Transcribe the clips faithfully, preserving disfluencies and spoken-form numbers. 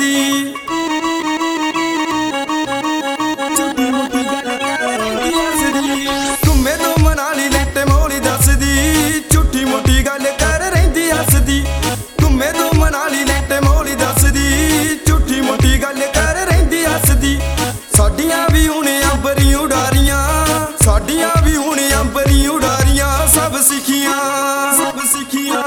हसदी घूमे तो मनाली लैट मोली दसदी झूठी मोटी गल कर रहिंदी हसदी घूमे तो मनाली लैट मोली दसदी झूठी मोटी गल कर रहिंदी हसदी साडियां भी हुणे अंबरी उडारियां साडियां भी हुणे अंबरी उडारियां सब सिखियां सब सिखियां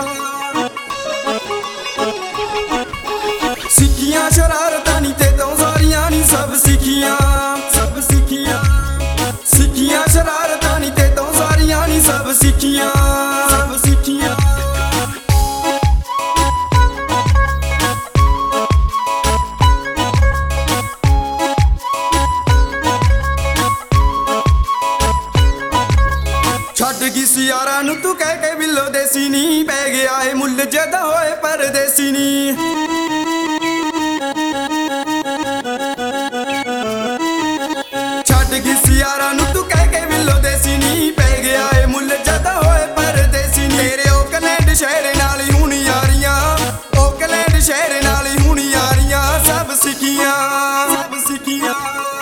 सिखियां शरारतां नी ते तो सारियां नी सब सिखियां सब सिखियां सिखियां शरारतां नी ते तो सारियां नी सब सिखियां सब सिखियां छड्ड गई सी यारां नूं तू कह के बिल्लो देसी नी पै गया है मुल्ल जदा होए परदेसी नी छड्ड गई सी यारां नूं तू कह के बिल्लो देसी नी पै गया है मुल्ल जदा होए परदेसी नी तेरे ओकलैंड शहर नाल ही हुण यारियां ओकलैंड शहर नाल ही हुण यारियां सब सिखियां सब सिखियां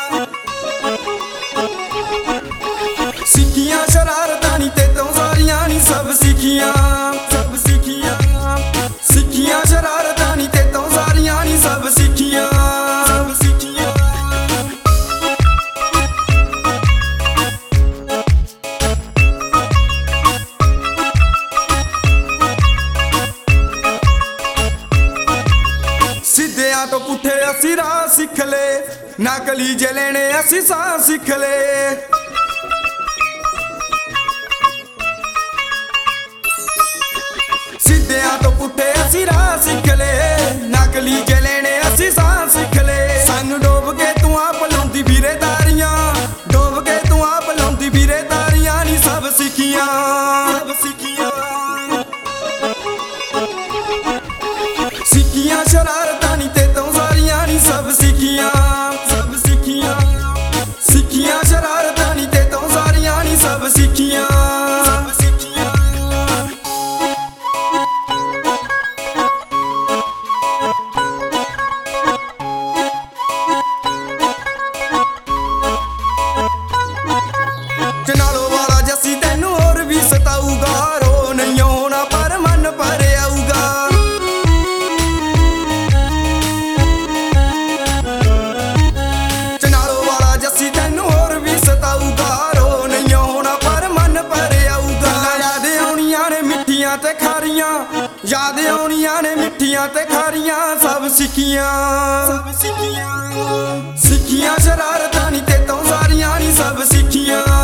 सिखियां शरारतां नी ते तो सारियां नी सब सिखियां सब सिखियां सिखियां शरारतां नी ते तो सारियां नी सब सिखियां सब सिखियां सिद्धियां तो पुठे असी राह सिख ले नकली जे लेने असी साह सिख ले सिद्धियां तो पुठे असी राह सिख ले नकली जे लेने असी साह सिख ले सानू डोब के तू आप लाउंदी फिरे तारियां डोब के तू आप लाउंदी फिरे तारियां नी सब सिखियां सब सिखियां सिखियां शरारतां नी ते तो सारियां नी सब सिखियां सब सिखियां सिखियां शरारतां नी ते तो सारियां नी सब सिखियां सब सिखियां चनालो वाला जस्सी तैनू होर भी सताऊगा रो नहीं होना पर मन भर आऊगा चनालो वाला जस्सी तैनू होर भी सताऊगा रो नहीं होना पर मन भर आऊगा याद आउणियां ने मिठियां ते खारियां याद आउणियां ने मिठियां ते खारियां सब सिखियां सब सिखियां सिखियां शरारतां नी ते तो सारियां नी सब सिखियां